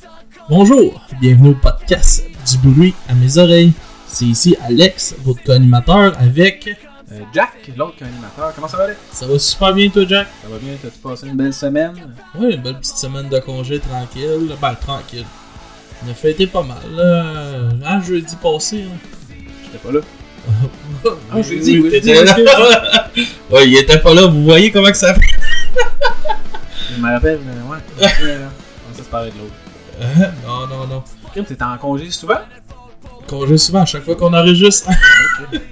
Bonjour, bienvenue au podcast du bruit à mes oreilles. C'est ici Alex, votre co-animateur avec... Jack, l'autre co-animateur. Comment ça va, Alex? Ça va super bien toi, Jack? Ça va bien, t'as-tu passé une belle semaine? Oui, une belle petite semaine de congé tranquille. Ben, tranquille. On a fêté pas mal. Jeudi passé. J'étais pas là. Ah, jeudi, oui. T'étais là. Ouais, il était pas là. Vous voyez comment que ça fait? Je me rappelle, ouais. On s'est parlé de l'autre. Non. Kim, t'étais en congé souvent? Congé souvent, à chaque fois qu'on enregistre. Ok.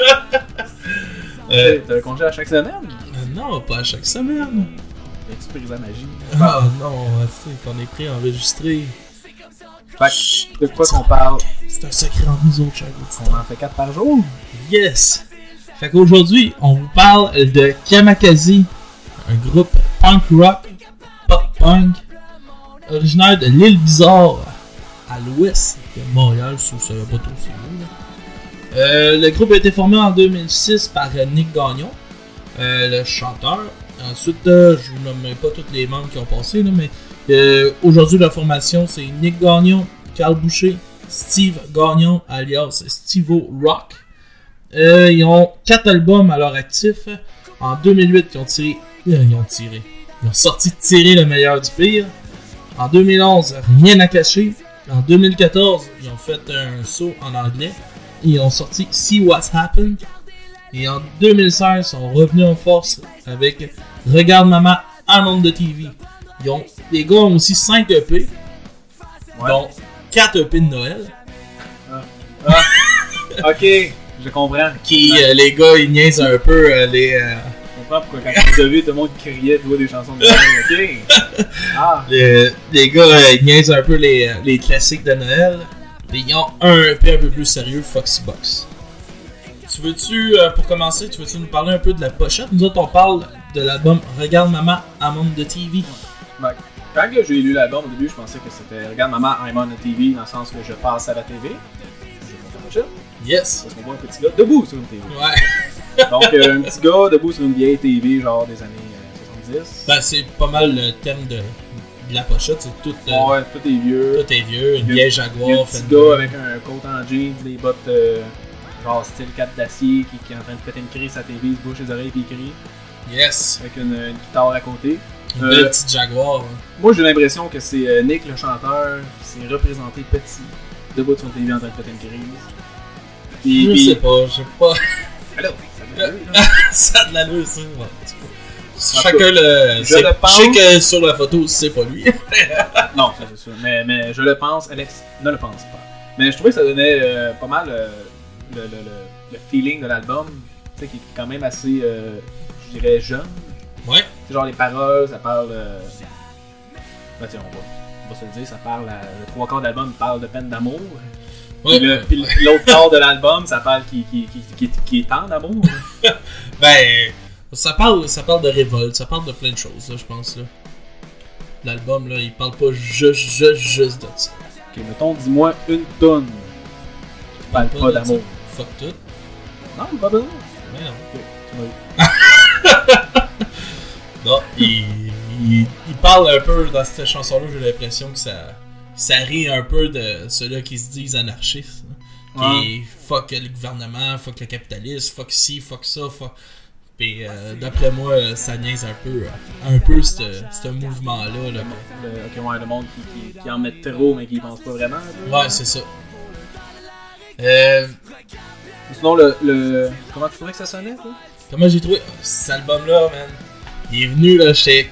T'as un congé à chaque semaine? Non, pas à chaque semaine. As-tu pris la magie? Ah non, tu sais, qu'on est pris enregistré. Fait que, de quoi qu'on parle? C'est un secret entre nous autres, chaque On en fait 4 par jour? Yes! Fait qu'aujourd'hui, on vous parle de Kamikaze, un groupe punk rock, pop punk, originaire de l'île Bizarre, à l'ouest de Montréal, si vous savez pas trop c'est où. Le groupe a été formé en 2006 par Nick Gagnon, le chanteur. Ensuite, je vous nommerai pas tous les membres qui ont passé, là, mais aujourd'hui la formation c'est Nick Gagnon, Carl Boucher, Steve Gagnon alias Steve-O Rock. Ils ont 4 albums à leur actif. En 2008, ils ont sorti Tirer le meilleur du pire. En 2011, Rien à cacher. En 2014, ils ont fait un saut en anglais. Ils ont sorti See What's Happened. Et en 2016, ils sont revenus en force avec Regarde Maman à monde de TV. Les gars ont aussi 5 EP, dont 4 EP de Noël. Ok, je comprends. Les gars, ils niaisent un peu Je comprends pourquoi quand tu les as vus, tout le monde criait, tu vois, des chansons de Noël. Ok. Les gars, ils niaisent un peu les classiques de Noël. Et ils ont un EP un peu plus sérieux, Foxy Box. Pour commencer, tu veux-tu nous parler un peu de la pochette? Nous autres, on parle de l'album Regarde Maman, I'm on the TV. Ben, quand j'ai lu l'album au début, je pensais que c'était Regarde Maman, I'm on the TV, dans le sens que je passe à la TV. Je monte la pochette. Yes. Parce qu'on voit un petit gars debout sur une TV. Ouais. Donc, un petit gars debout sur une vieille TV, genre des années 70. Ben, c'est pas mal le thème de la pochette. C'est tout. Ouais, tout est vieux. Tout est vieux. Une vieille Jaguar. Il y a un petit gars avec un coat en jeans, des bottes genre style 4 d'acier qui est en train de péter une crise à la TV, il se bouche les oreilles et il crie. Yes. Avec une guitare à côté. Une belle petite Jaguar. Moi, j'ai l'impression que c'est Nick, le chanteur, qui s'est représenté petit, debout sur son TV en train de péter une crise. Je sais pas. Alors, ça a de l'allure, ça. Ouais. Chacun le. Je sais que sur la photo, c'est pas lui. Non, ça c'est sûr. Mais je le pense, Alex ne le pense pas. Mais je trouvais que ça donnait pas mal le feeling de l'album, tu sais, qui est quand même assez, je dirais, jeune. Ouais. C'est genre les paroles, ça parle. Ben tiens, on va se le dire, ça parle. Le 3/4 de l'album parle de peine d'amour. Ouais. Puis l'autre quart de l'album, ça parle qui est tant d'amour. Ben, ça parle de révolte, ça parle de plein de choses, là, je pense. Là. L'album, là, il parle pas juste de ça. Ok, mettons, dis-moi une tonne qui parle pas d'amour. Fuck tout. Non, pas besoin. Mais non. Okay, non, il parle un peu dans cette chanson-là, j'ai l'impression que ça rit un peu de ceux-là qui se disent anarchistes. Qui fuck le gouvernement, fuck le capitalisme, fuck ci, fuck ça, fuck. Pis d'après moi, ça niaise un peu ce mouvement-là. Là. Le monde qui en met trop mais qui y pense pas vraiment. Là. Ouais, c'est ça. Sinon, comment tu trouvais que ça sonnait, toi? Comment j'ai trouvé cet album-là, man? Il est venu, là,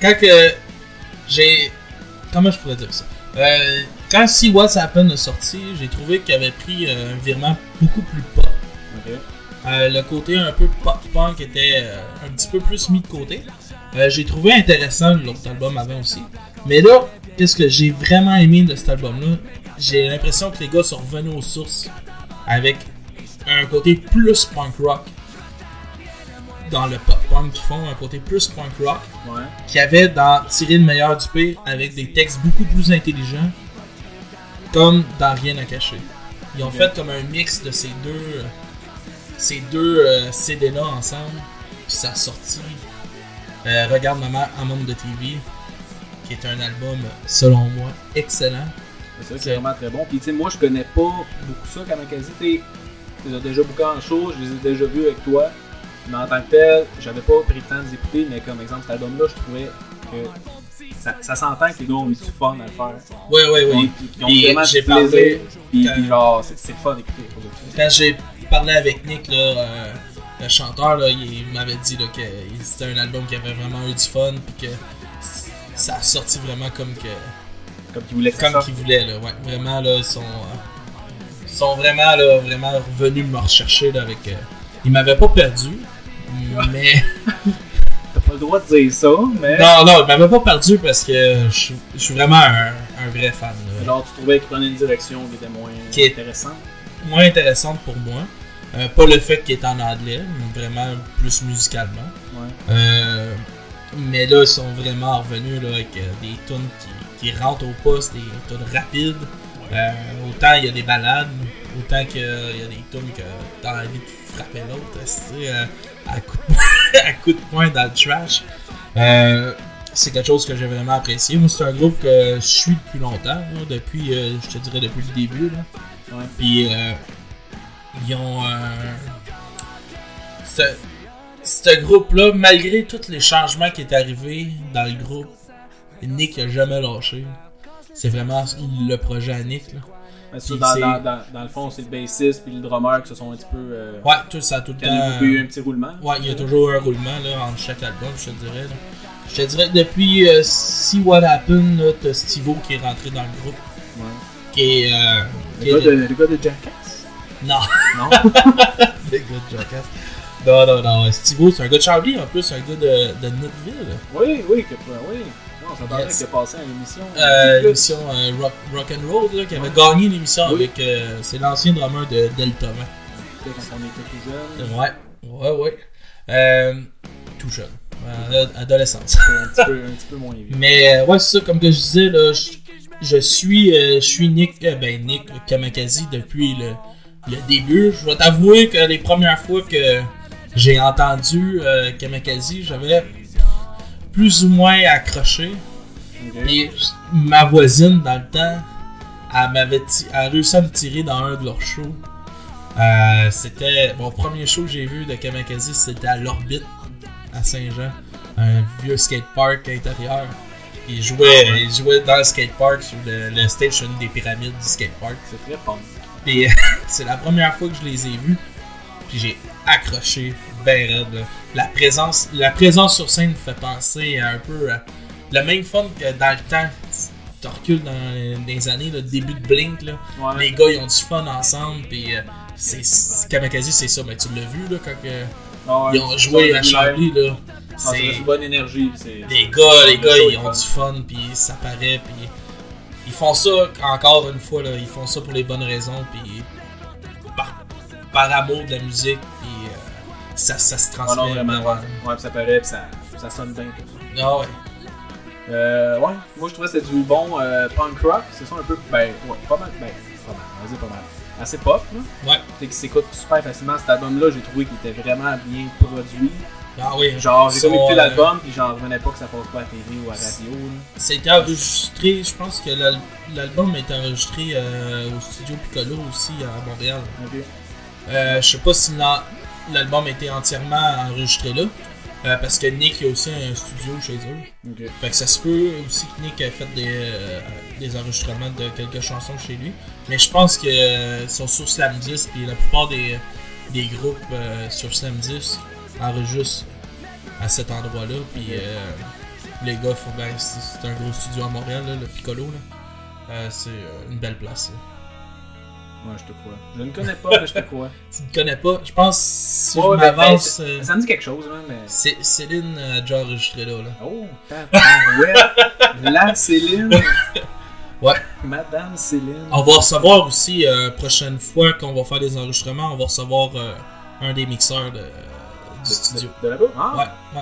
comment je pourrais dire ça? Quand See What's Happened est sorti, j'ai trouvé qu'il avait pris un virement beaucoup plus pop. Okay. Le côté un peu pop-punk était un petit peu plus mis de côté. J'ai trouvé intéressant l'autre album avant aussi. Mais là, qu'est-ce que j'ai vraiment aimé de cet album-là? J'ai l'impression que les gars sont revenus aux sources avec un côté plus punk rock dans le pop-punk qu'ils font, un côté plus punk rock qu'il y avait dans Tirer le meilleur du pire avec des textes beaucoup plus intelligents comme dans Rien à cacher. Ils ont fait comme un mix de ces deux CD-là ensemble, puis ça a sorti Regarde Maman en monde de TV. qui est un album, selon moi, excellent. C'est vrai que c'est vraiment très bon. Puis tu sais, moi je connais pas beaucoup ça, Kamakazi. Tu les as déjà bookés en show, je les ai déjà vus avec toi. Mais en tant que tel, j'avais pas pris le temps de les écouter, mais comme exemple, cet album-là, je trouvais que ça s'entend que les gars ont eu du fun à le faire. Oui. Ils ont vraiment j'ai du plaisir. Puis quand- genre, c'est le fun d'écouter. Quand j'ai parlé avec Nick, là, le chanteur, là, il m'avait dit là, que c'était un album qui avait vraiment eu du fun, puis que ça a sorti vraiment comme qu'il voulait. qu'il voulait. Là, ouais. Vraiment, là, ils sont vraiment, là, vraiment revenus me rechercher là, avec. Ils m'avaient pas perdu, mais. T'as pas le droit de dire ça, mais. Non, ils m'avaient pas perdu parce que je suis vraiment un vrai fan. Là. Genre, tu trouvais qu'ils prenaient une direction qui était moins intéressante. Moins intéressante pour moi. Pas le fait qu'il est en anglais, mais vraiment plus musicalement. Ouais. Mais là, ils sont vraiment revenus là, avec des tunes qui rentrent au poste, des tunes rapides. Autant il y a des balades, autant qu'il y a des tunes que t'as envie de frapper l'autre à coup de poing dans le trash. C'est quelque chose que j'ai vraiment apprécié. Moi, c'est un groupe que je suis depuis longtemps, là, depuis, je te dirais depuis le début. Là. Ouais. Puis, ils ont ce groupe-là, malgré tous les changements qui est arrivé dans le groupe, Nick a jamais lâché. C'est vraiment le projet à Nick. Là. Dans le fond, c'est le bassiste puis le drummer qui se sont un petit peu. Ouais, tout ça, tout le temps. Il y a eu un petit roulement. Ouais, il y a toujours un roulement là, entre chaque album, je te dirais. Là. Je te dirais que depuis See What Happened, là, t'as Steve-O qui est rentré dans le groupe. Ouais. Qui est. Le gars de Jackass? Non. Non? Le gars de Jackass. Non. Steve-O, c'est un gars de Charlie en plus, un gars de Knoxville. Oui. Non, ça paraît qu'il a passé à l'émission. L'émission Rock and Roll, là, qui avait gagné l'émission avec. C'est l'ancien drummer de Delta. Quand on était tout jeune. Ouais. Tout jeune. Adolescence. un petit peu moins vieux. Mais ouais, c'est ça, comme que je disais, là, je suis Nick Kamakazi depuis le début. Je vais t'avouer que les premières fois que j'ai entendu Kamakazi, j'avais plus ou moins accroché. Okay. Et ma voisine, dans le temps, elle a réussi à me tirer dans un de leurs shows. C'était mon premier show que j'ai vu de Kamakazi, c'était à l'Orbite à Saint-Jean, un vieux skatepark intérieur. Il jouait dans le skatepark sur le stage une des pyramides du skatepark. C'est très punk. Puis c'est la première fois que je les ai vus. Puis j'ai accroché ben raide. Là. La présence sur scène me fait penser à un peu à le même fun que dans le temps. Tu recules dans les années, le début de Blink. Là. Ouais. Les gars ils ont du fun ensemble. Puis Kamakazi c'est ça. Mais tu l'as vu là, quand ils ont joué à Charlie. Là. C'est une bonne énergie. Les gars ils ont du fun. Puis ça paraît. Puis ils font ça encore une fois. Là, ils font ça pour les bonnes raisons. Puis par amour de la musique. Puis ça se transmet. Non, vraiment. Ouais, puis ça paraît. Puis ça sonne bien. Tout ça. Ah ouais. Ouais, moi je trouvais que c'était du bon punk rock, c'est ça un peu, pas mal, vas-y pas mal, assez pop là, ouais, qui s'écoute super facilement. Cet album-là, j'ai trouvé qu'il était vraiment bien produit. Ah oui. Genre j'ai comme écouté l'album puis j'en revenais pas que ça passe pas à la télé ou à la radio là. C'était enregistré, je pense que l'album a été enregistré au studio Piccolo aussi à Montréal. Ok. Je sais pas si l'album a été entièrement enregistré là. Parce que Nick a aussi un studio chez eux. Okay. Fait que ça se peut aussi que Nick a fait des enregistrements de quelques chansons chez lui. Mais je pense qu'ils sont sur Slam 10 et la plupart des groupes sur Slam 10 enregistrent à cet endroit-là. Puis les gars, c'est un gros studio à Montréal, là, le Piccolo. Là. C'est une belle place. Là. Ouais, je te crois. Je ne connais pas, mais je te crois. Tu ne connais pas? Je pense si je m'avance... ça me dit quelque chose, hein, mais... Céline a déjà enregistré là. Oh, ouais. La Céline. Ouais. Madame Céline. On va recevoir aussi, prochaine fois qu'on va faire des enregistrements, on va recevoir un des mixeurs du studio. De là-bas? Ah. Ouais.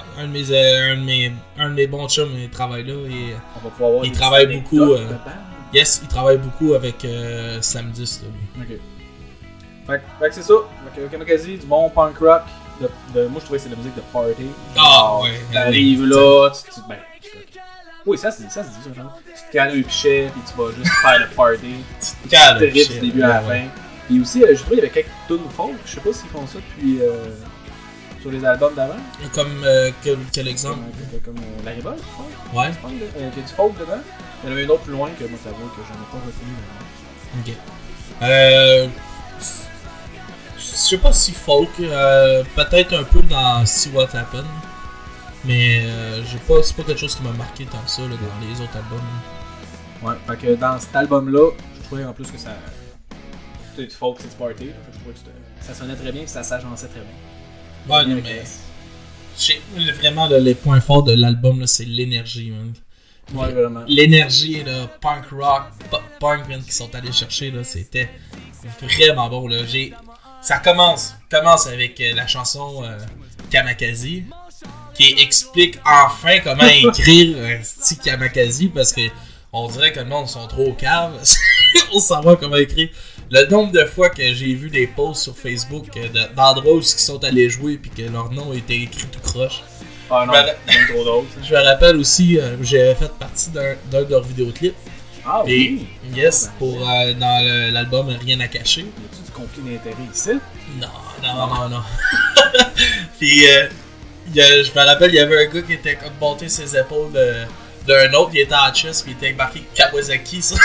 Un de mes bons chums, il travaille là. Et, on va pouvoir voir il travaille beaucoup... Yes, il travaille beaucoup avec Slam 10. Ok. Fait que c'est ça. Kamakazi, du bon punk rock. Moi, je trouvais que c'est de la musique de party. Ah ouais. T'arrives là, tu Oui, ça se dit, genre. Tu te cales un pichet, puis tu vas juste faire le party. Tu te cales un pichet. Du début à la fin. Puis aussi, je trouve qu'il y avait quelques tunes folk. Je sais pas s'ils font ça depuis. Sur les albums d'avant. Comme quel exemple? Comme La Révolte, je pense. Ouais. Il y a du folk dedans. Il y en avait une autre plus loin que moi, ça vaut que j'en ai pas retenu. Ok. Je sais pas si folk, peut-être un peu dans See What Happened, mais c'est pas quelque chose qui m'a marqué tant que ça là, dans les autres albums. Ouais, fait que dans cet album-là, je trouvais en plus que ça. C'était du folk, c'est du party. Je trouvais que ça sonnait très bien et ça s'agençait très bien. Ouais, non, mais. Vraiment, là, les points forts de l'album, là, c'est l'énergie, man. Ouais, vraiment. L'énergie, là, punk rock, pop punk, man, qu'ils sont allés chercher, là, c'était vraiment bon, là. Ça commence avec la chanson Kamakazi, qui explique enfin comment écrire un Kamakazi, parce que on dirait que le monde sont trop caves. On s'en va comment écrire. Le nombre de fois que j'ai vu des posts sur Facebook d'endroits où ils sont allés jouer puis que leur nom était écrit tout croche. Ah non, c'est trop drôle. Je me rappelle aussi, j'avais fait partie d'un de leurs vidéoclips. Ah oui? Yes, pour dans l'album Rien à cacher. Y a-tu du conflit d'intérêt ici? Non. Puis, je me rappelle, il y avait un gars qui était comme monté ses épaules d'un autre, il était en chest, puis il était marqué Kawasaki sur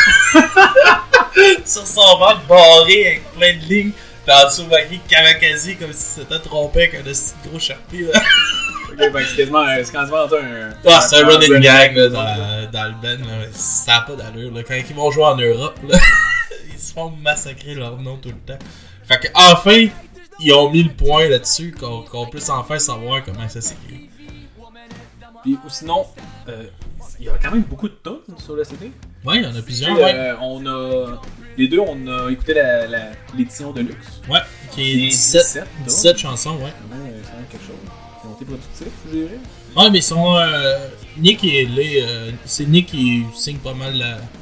son ventre barré avec plein de lignes. Puis en dessous, marqué Kamakazi comme si c'était trompé avec un petit gros Sharpie. Là. Ok, ben c'est quasiment un. Ah, c'est un running gag là, dans le band, là. Ça n'a pas d'allure. Là. Quand ils vont jouer en Europe, là, ils se font massacrer leur nom tout le temps. Fait que enfin, ils ont mis le point là-dessus, qu'on puisse enfin savoir comment ça s'écrit. Puis ou sinon, il y a quand même beaucoup de tunes sur le CD. Ouais, il y en a plusieurs. Les deux, on a écouté l'édition de luxe. Ouais, qui est 17 chansons, ouais. C'est vraiment quelque chose. Ils ont été productifs, je dirais. Ouais, mais ils sont. Nick et Lay, c'est Nick qui signe pas mal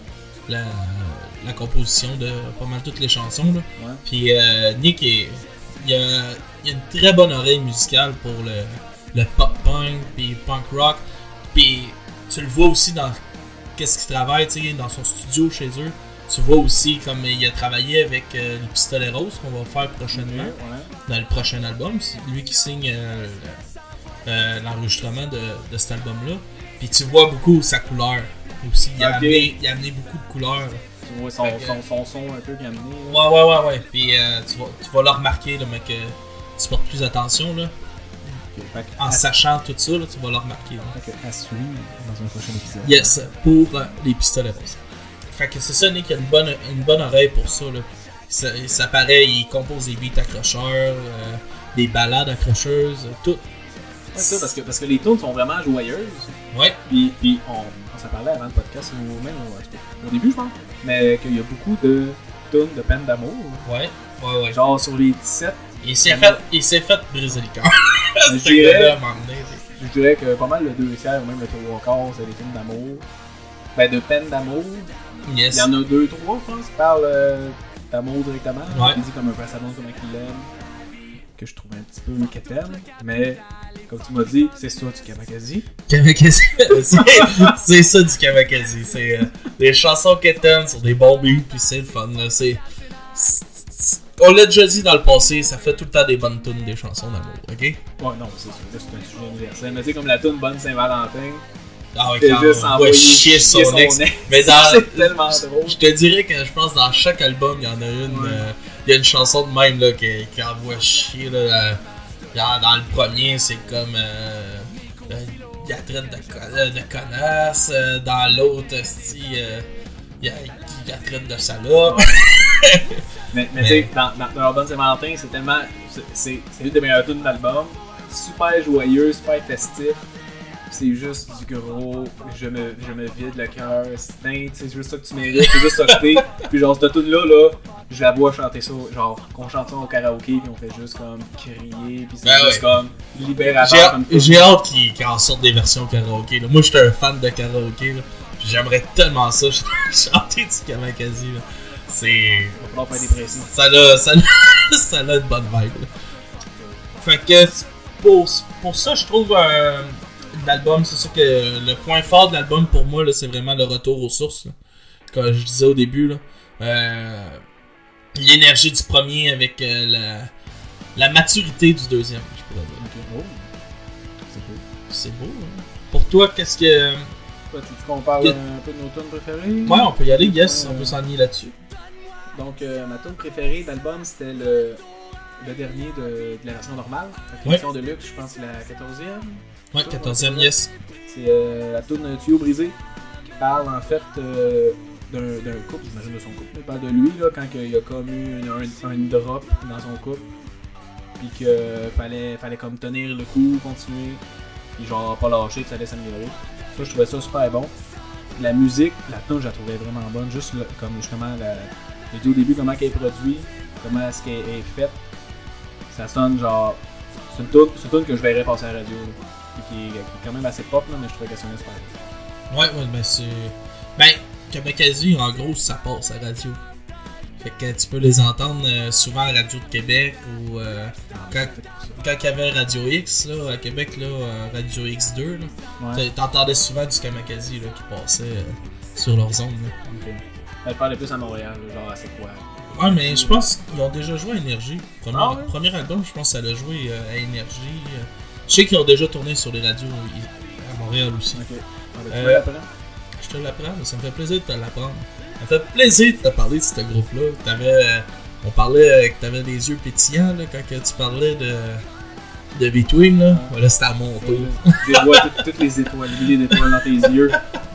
la composition de pas mal toutes les chansons. Là. Ouais. Puis Nick, il a une très bonne oreille musicale pour le pop-punk, puis punk rock. Puis tu le vois aussi dans qu'est-ce qu'il travaille, tu sais, dans son studio chez eux. Tu vois aussi comme il a travaillé avec les Pistolets Roses qu'on va faire prochainement, dans le prochain album. C'est lui qui signe l'enregistrement de cet album-là. Puis tu vois beaucoup sa couleur aussi. Il a amené beaucoup de couleurs. Tu vois son son un peu qu'il a amené. Ouais. Puis tu vas le remarquer, là, mais que tu portes plus attention. Là. En sachant tout ça, là, tu vas le remarquer. À suivre dans un prochain épisode. Yes, pour les Pistolets Roses. Fait que c'est ça, Nick a une bonne oreille pour ça. Là. Ça paraît, il compose des beats accrocheurs, des ballades accrocheuses, tout. Ouais, ça, parce que les tunes sont vraiment joyeuses. Ouais. Puis on s'en parlait avant le podcast, ou même au début, je pense. Mais qu'il y a beaucoup de tunes de peine d'amour. Ouais. Genre sur les 17. Il s'est fait briser le cœur. Je dirais que pas mal le 2/3 ou même le 3/4, c'est des tunes d'amour. Ben, de peine d'amour. Yes. Il y en a 2-3, je pense, qui parlent d'amour directement. Ouais. Il dit comme un peu à sa blonde, comme il l'aime. Que je trouve un petit peu quétaine. Mais, comme tu m'as dit, c'est ça du Kamakazi. C'est ça du Kamakazi. C'est des chansons quétaines sur des bons beats, puis c'est le fun. Là. On l'a déjà dit dans le passé, ça fait tout le temps des bonnes tunes, des chansons d'amour, ok? Ouais, non, c'est sûr. Là, c'est un sujet universel. Mais tu sais, comme la tune Bonne Saint-Valentin. Ah ouais, quand on va chier son ex. Mais c'est tellement drôle. Je te dirais que je pense dans chaque album, il y en a une. Il y a une chanson de même là, qui envoie chier. Là, dans le premier, c'est comme. Il a traite de connasse. Dans l'autre, il a traite de salope. mais tu sais, dans leur Bonne Saint-Valentin, c'est tellement. C'est une des meilleures tunes de l'album. Super joyeux, super festif. C'est juste du gros, je me vide le cœur, c'est juste ça que tu mérites, c'est juste ça que t'es. Puis genre cette tune là, je la vois chanter ça, genre qu'on chante ça au karaoké puis on fait juste comme crier puis c'est juste comme libérateur. J'ai hâte qu'ils en sortent des versions karaoké. Là. Moi j'étais un fan de karaoké, là. Puis j'aimerais tellement ça chanter du Kamakazi. Là. C'est. On va falloir faire des pressions. Ça a une bonne vibe. Là. Fait que pour ça je trouve l'album, c'est sûr que le point fort de l'album pour moi, là, c'est vraiment le retour aux sources. Là. Comme je disais au début, là. L'énergie du premier avec la maturité du deuxième, je pourrais dire. Okay. Oh. C'est beau. C'est beau, hein? Pour toi, qu'est-ce que... Tu qu'on parle un peu de nos tunes préférées? Ouais, on peut y aller, yes, on peut s'enligner là-dessus. Donc, ma tune préférée d'album, c'était le dernier de la version normale. La version de luxe, je pense que c'est la 14e. Ouais, 14e, yes. C'est la tune Tuyau brisé, qui parle en fait d'un couple, j'imagine de son couple, mais parle de lui, là, quand il a comme eu un drop dans son couple. Puis qu'il fallait comme tenir le coup, continuer, puis genre pas lâcher, puis ça allait s'améliorer. Ça, je trouvais ça super bon. La musique, la tune, je la trouvais vraiment bonne, juste là, comme justement, j'ai dit au début comment elle est produite, comment est-ce qu'elle est faite. Ça sonne genre, c'est une tune que je verrais passer à la radio, là, qui est quand même assez pop, là, mais je trouvais qu'elle sonnait super bien. Ouais, ben c'est... Ben, Kamakazi, en gros, ça passe à la radio. Fait que tu peux les entendre souvent à Radio de Québec ou quand il y avait Radio X là, à Québec, là, Radio X2, là, t'entendais souvent du Kamakazi là, qui passait sur leurs ondes. Okay. Je parlais plus à Montréal, genre à C'est quoi? Ouais, mais je pense qu'ils ont déjà joué à Énergie. Premier album, je pense que ça l'a joué à Énergie. Je sais qu'ils ont déjà tourné sur les radios à Montréal aussi. Ok. Tu me l'apprends? Je te l'apprends, mais ça me fait plaisir de te l'apprendre. Ça me fait plaisir de te parler de ce groupe-là. On parlait que t'avais des yeux pétillants là, quand tu parlais de Between. Là. Voilà, c'était à mon tour. Je vois toutes les étoiles, milliers d'étoiles dans tes yeux.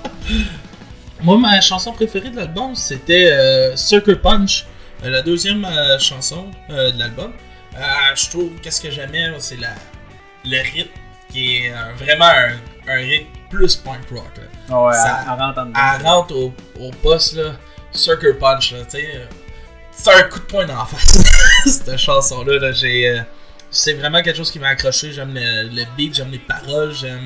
Moi, ma chanson préférée de l'album, c'était Sucker Punch, la deuxième chanson de l'album. Je trouve, qu'est-ce que j'aimais, c'est le rythme, qui est vraiment un rythme plus punk rock. Là. Oh ouais, elle rentre au poste, là, Sucker Punch, là, tu sais. C'est un coup de poing dans la face, cette chanson-là. Là, c'est vraiment quelque chose qui m'a accroché. J'aime le beat, j'aime les paroles, j'aime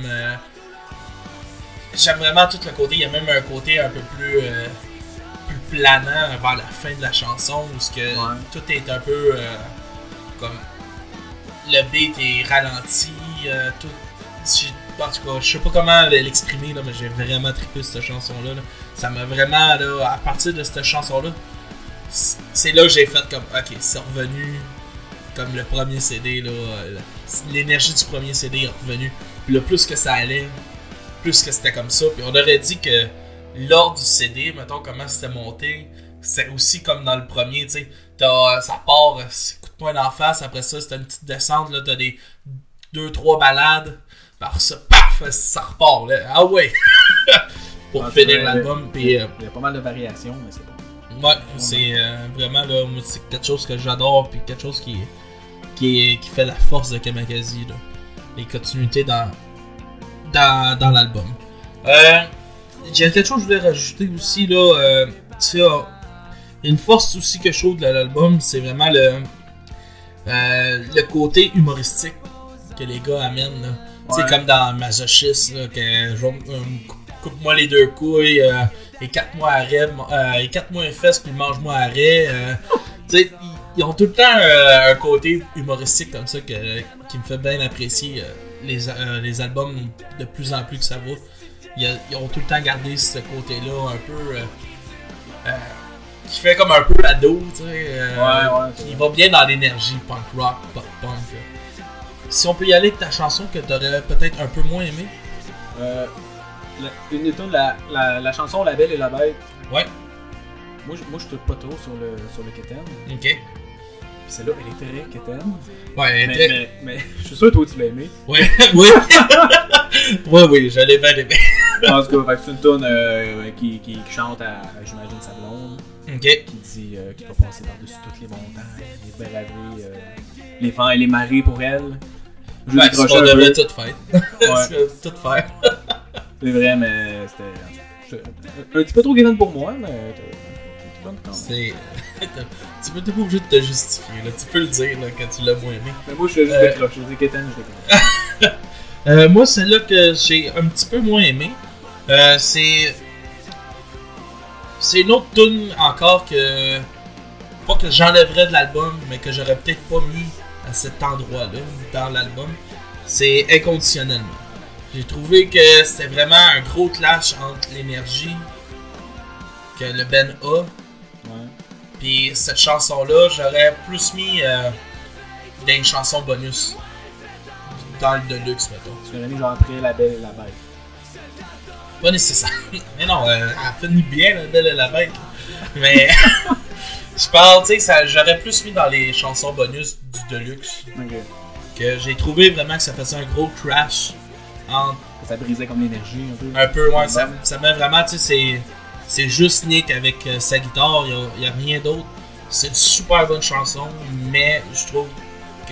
vraiment tout le côté. Il y a même un côté un peu plus planant vers la fin de la chanson où tout est un peu comme le beat est ralenti, tout. En tout cas, je sais pas comment l'exprimer, là, mais j'ai vraiment trippé cette chanson-là. Là. Ça m'a vraiment, là, à partir de cette chanson-là, c'est là que j'ai fait comme, ok, c'est revenu comme le premier CD, là, l'énergie du premier CD est revenue. Puis là, plus que ça allait, plus que c'était comme ça. Puis on aurait dit que l'ordre du CD, mettons comment c'était monté, c'est aussi comme dans le premier, tu sais, ça part, coup de poing d'en face, après ça, c'était une petite descente, là, t'as des 2-3 balades. Par ça, paf, ça repart là. Ah ouais! Pour finir l'album. Il y a pas mal de variations, mais c'est bon. Ouais, c'est vraiment là, moi, c'est quelque chose que j'adore, puis quelque chose qui fait la force de Kamakazi, là. Les continuités dans l'album. J'ai quelque chose que je voulais rajouter aussi, là. Tu sais, une force aussi que je trouve de l'album, c'est vraiment le côté humoristique que les gars amènent, là. Ouais. C'est comme dans Masochist, là, que coupe-moi les deux couilles, et 4 mois arrêt, et 4 mois fesses, puis mange-moi arrêt. Tu sais, ils ont tout le temps un côté humoristique comme ça qui me fait bien apprécier les albums de plus en plus que ça va. Ils ont tout le temps gardé ce côté-là un peu qui fait comme un peu ado, tu sais, qui va bien dans l'énergie punk rock, pop punk. Là. Si on peut y aller avec ta chanson que t'aurais peut-être un peu moins aimé. Une des tunes, la chanson La Belle et la Bête. Ouais. Moi je trouve pas trop sur le Keten. Ok. Puis celle-là, elle est très Keten. Ouais, mais je suis sûr que toi tu l'as aimé. Ouais, oui. oui, je l'ai bien aimé. En tout cas, c'est une tune qui chante à, j'imagine, sa blonde. Ok. Qui dit qu'il va passer par-dessus toutes les montagnes, les braver, les vents et les marées pour elle. Ouais, on devrait tout faire. Ouais. Tout faire. C'est vrai, mais c'était un petit peu trop Keten pour moi, mais t'es bonne quand même. Tu peux pas obligé de te justifier, là. Tu peux le dire là, quand tu l'as moins aimé. Mais moi, je suis juste décroché. Je dis Keten, je décroche. Moi, celle-là que j'ai un petit peu moins aimé, c'est une autre tune encore que pas que j'enlèverais de l'album, mais que j'aurais peut-être pas mis à cet endroit-là dans l'album. C'est Inconditionnellement. J'ai trouvé que c'était vraiment un gros clash entre l'énergie que le Ben a. Ouais. Puis cette chanson-là, j'aurais plus mis dans une chanson bonus. Dans le Deluxe, mettons. Tu l'aurais mis genre après La Belle et la Bête. Pas nécessaire. Mais non, elle finit bien, La Belle et la Bête. Mais je parle, tu sais, j'aurais plus mis dans les chansons bonus du Deluxe. Ok. Que j'ai trouvé vraiment que ça faisait un gros crash entre. Ça brisait comme l'énergie un peu. Un peu, ouais, ça met vraiment, tu sais, c'est juste Nick avec sa guitare, il y a rien d'autre. C'est une super bonne chanson, mais je trouve que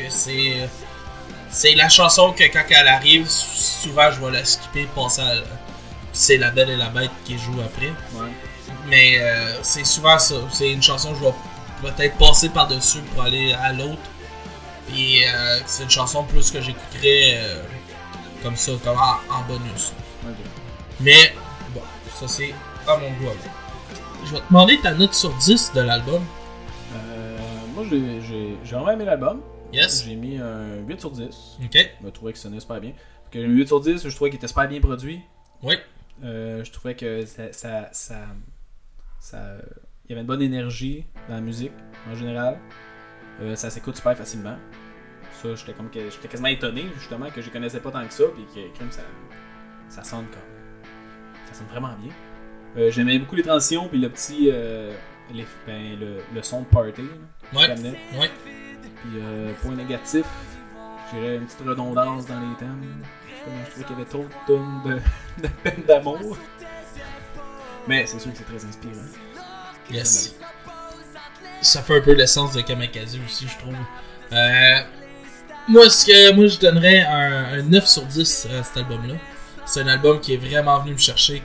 c'est la chanson que quand elle arrive, souvent je vais la skipper, passer à. C'est La Belle et la Bête qui joue après. Ouais. Mais c'est souvent ça. C'est une chanson que je vais peut-être passer par-dessus pour aller à l'autre. Et c'est une chanson plus que j'écouterais comme ça, comme en bonus. Okay. Mais bon, ça c'est à mon goût. Je vais te demander ta note sur 10 de l'album. Moi j'ai vraiment aimé l'album. Yes. J'ai mis un 8 sur 10. Ok. Je trouvais que ça sonnait super bien. Un 8 sur 10, je trouvais qu'il était super bien produit. Oui. Je trouvais que ça il y avait une bonne énergie dans la musique en général. Ça s'écoute super facilement. Ça, j'étais quasiment étonné justement que je connaissais pas tant que ça, puis que ça sonne vraiment bien. J'aimais beaucoup les transitions, puis le petit le son de party. Ouais. Ouais. Puis point négatif, je dirais une petite redondance dans les thèmes. Je trouvais qu'il y avait trop de tonnes de peine d'amour. Mais c'est sûr que c'est très inspirant. Yes. Ça fait un peu l'essence de Kamikaze aussi, je trouve. Moi, je donnerais un 9 sur 10 à cet album-là. C'est un album qui est vraiment venu me chercher,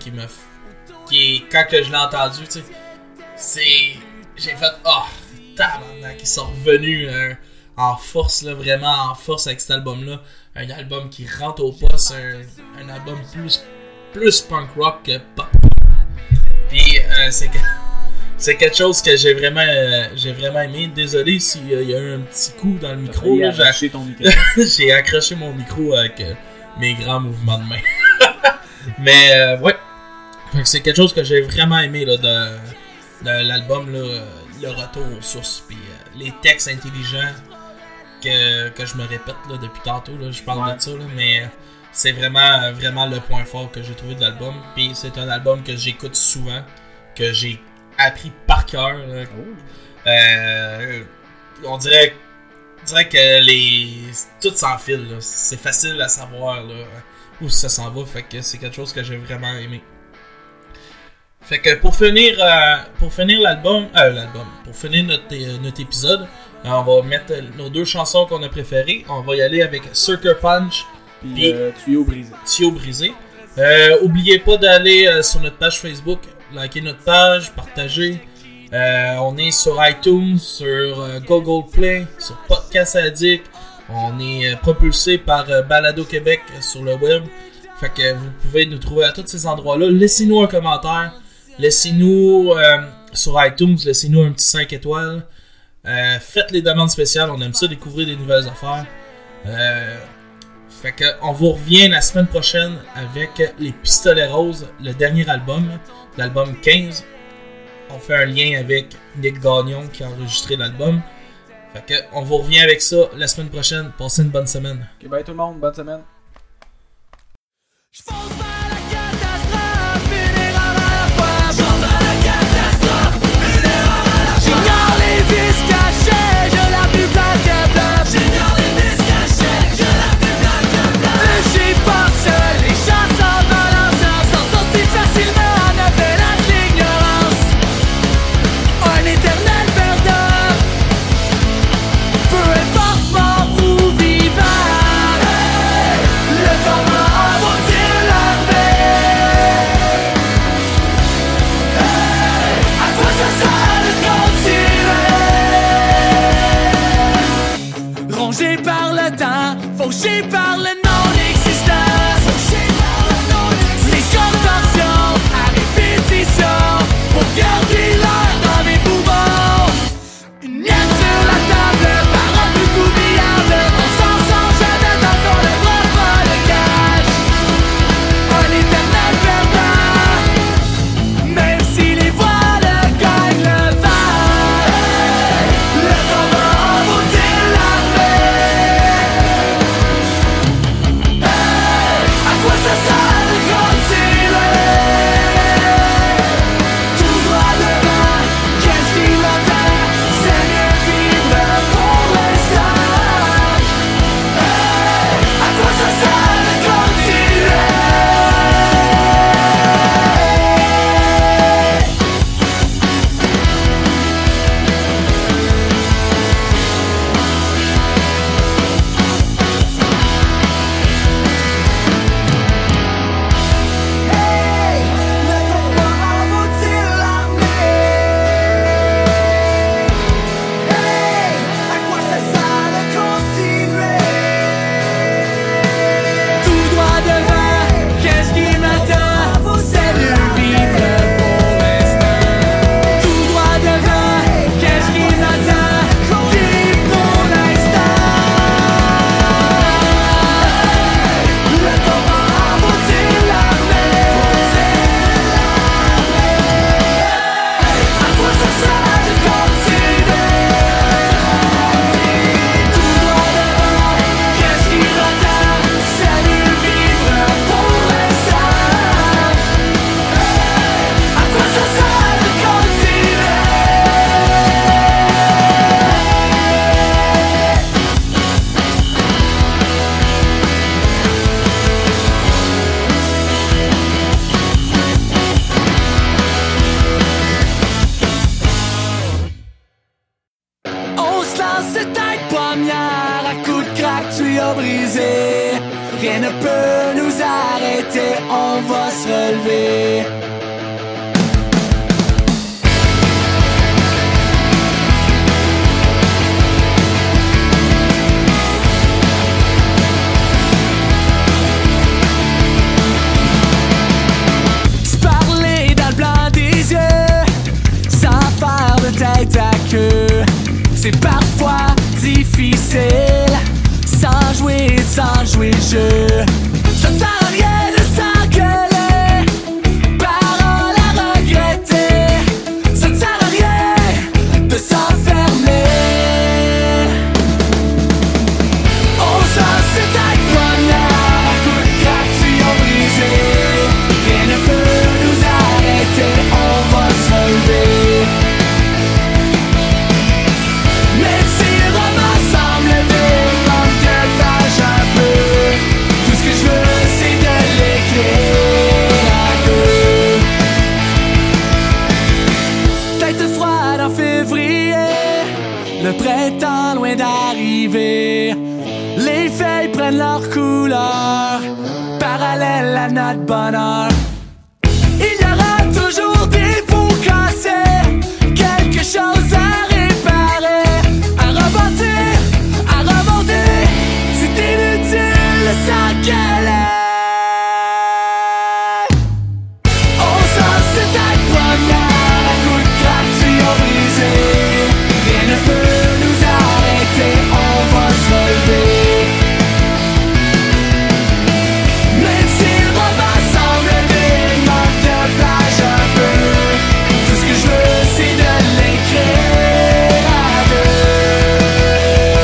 quand que je l'ai entendu, tu sais, j'ai fait tabarnak, ils sont revenus en force, là, vraiment en force avec cet album-là. Un album qui rentre au poste, un album plus punk rock que pop. Puis c'est quelque chose que j'ai vraiment aimé. Désolé s'il y a eu un petit coup dans le micro. Là, j'ai accroché ton micro. J'ai accroché mon micro avec mes grands mouvements de main. Mais ouais, c'est quelque chose que j'ai vraiment aimé là, de l'album, là, le retour aux sources, puis les textes intelligents que je me répète là, depuis tantôt. Là, je parle de ça, là, mais c'est vraiment le point fort que j'ai trouvé de l'album. Puis c'est un album que j'écoute souvent, que j'ai appris par cœur. On dirait que tout s'enfile. Là. C'est facile à savoir là, où ça s'en va. Fait que c'est quelque chose que j'ai vraiment aimé. Fait que pour finir l'album, pour finir notre épisode, on va mettre nos deux chansons qu'on a préférées. On va y aller avec Sucker Punch puis Tuyau Brisé. Tuyau Brisé. Oubliez pas d'aller sur notre page Facebook, liker notre page, partager. On est sur iTunes, sur Google Play, sur Podcast Addict. On est propulsé par Balado Québec sur le web. Fait que vous pouvez nous trouver à tous ces endroits-là. Laissez-nous un commentaire. Laissez-nous sur iTunes, laissez-nous un petit 5 étoiles. Faites les demandes spéciales, on aime ça découvrir des nouvelles affaires. Fait que on vous revient la semaine prochaine avec Les Pistolets Roses, le dernier album, l'album 15. On fait un lien avec Nick Gagnon qui a enregistré l'album. Fait que on vous revient avec ça la semaine prochaine. Passez une bonne semaine. Ok, bye tout le monde, bonne semaine. Fauché par le non-existence, les contorsions à répétition pour garder l'air dans mes poumons. Une miette sur la table, parole plus coubliable, on s'en sort jamais tant qu'on ne voit pas le cash. ne peut nous arrêter, on va se relever. Se parler dans le blanc des yeux, sans faire de tête à queue, c'est parfois difficile, sans jouer le jeu. Ça ne sert à rien de s'engueuler, paroles à regretter. Ça ne sert à rien de s'enfermer. On s'en sait à poignard, à coups de craque, tuyau brisé. Rien ne peut nous arrêter, on va se relever. Même si le roman semble vide, manque de page un peu, tout ce que je veux c'est de l'écrire à deux. Tête froide en février, le printemps loin d'arriver. Les feuilles prennent leur couleur, parallèle à notre bonheur. Il y aura toujours des pots cassés, quelque chose à réparer, à rebâtir, à remonter. C'est inutile de s'engueuler. On s'en sait à poignard, à coups de craque, tuyau brisé. Rien ne peut nous arrêter, on va se relever. Même si le roman semble vide, manque de page un peu, tout ce que je veux c'est de l'écrire à deux.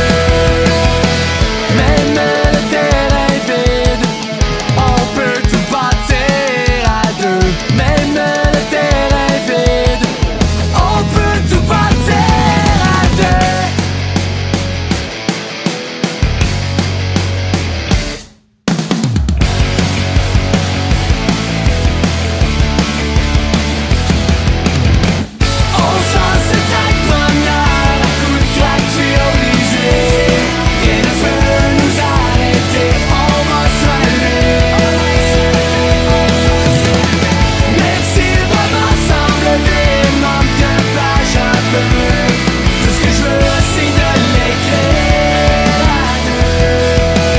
Même le terrain vide, on peut tout bâtir à deux. Même le terrain vide, on peut tout bâtir à deux. On s'en sait à poignard, à coups de craque, tuyau brisé. Rien ne peut nous arrêter, on va se relever. Même si le roman semble vide, manque de page un peu, tout ce que je veux c'est de l'écrire à deux.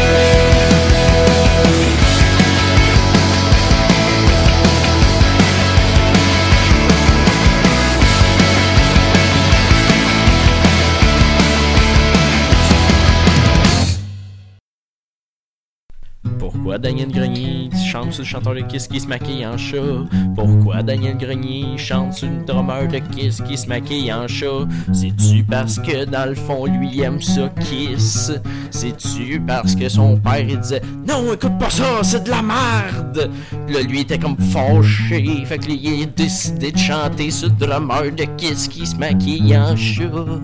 Pourquoi Daniel Grenier chante sur le chanteur de Kiss qui se maquille en chat? Pourquoi Daniel Grenier chante sur le drummer de Kiss qui se maquille en chat? C'est-tu parce que dans le fond lui aime ça Kiss? C'est-tu parce que son père il disait non écoute pas ça c'est de la merde? Là lui était comme fâché, fait que lui il a décidé de chanter sur le drummer de Kiss qui se maquille en chat.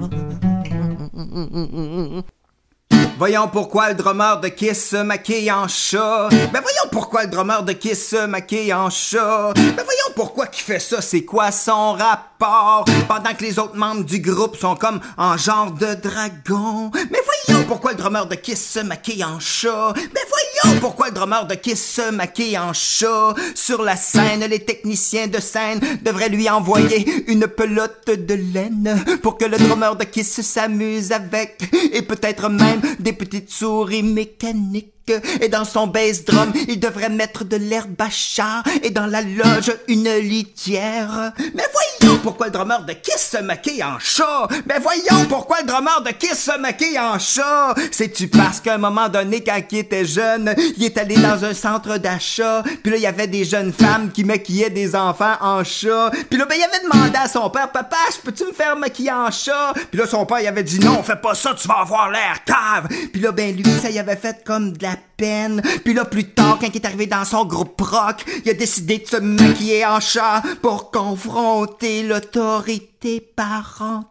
Voyons pourquoi le drummer de Kiss se maquille en chat. Ben voyons pourquoi le drummer de Kiss se maquille en chat. Ben voyons pourquoi qu'il fait ça, c'est quoi son rapport? Pendant que les autres membres du groupe sont comme en genre de dragon. Mais voyons pourquoi le drummer de Kiss se maquille en chat. Ben voyons pourquoi le drummer de Kiss se maquille en chat. Sur la scène, les techniciens de scène devraient lui envoyer une pelote de laine pour que le drummer de Kiss s'amuse avec. Et peut-être même des petites souris mécaniques. Et dans son bass drum, il devrait mettre de l'herbe à chat. Et dans la loge, une litière. Mais voyons pourquoi le drummer de Kiss se maquille en chat. Mais voyons pourquoi le drummer de Kiss se maquille en chat. C'est-tu parce qu'à un moment donné, quand il était jeune, il est allé dans un centre d'achat. Puis là, il y avait des jeunes femmes qui maquillaient des enfants en chat. Puis là, ben, il avait demandé à son père, papa, peux-tu me faire maquiller en chat? Puis là, son père, il avait dit non, fais pas ça, tu vas avoir l'air cave. Puis là, ben, lui, ça y avait fait comme de la peine. Puis là, plus tard, quand il est arrivé dans son groupe rock, il a décidé de se maquiller en chat pour confronter l'autorité parentale.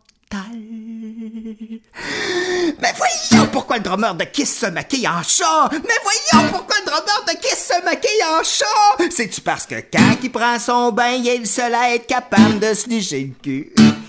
Mais voyons pourquoi le drummer de Kiss se maquille en chat. Mais voyons pourquoi le drummer de Kiss se maquille en chat. C'est-tu parce que quand il prend son bain, il est le seul à être capable de se licher le cul?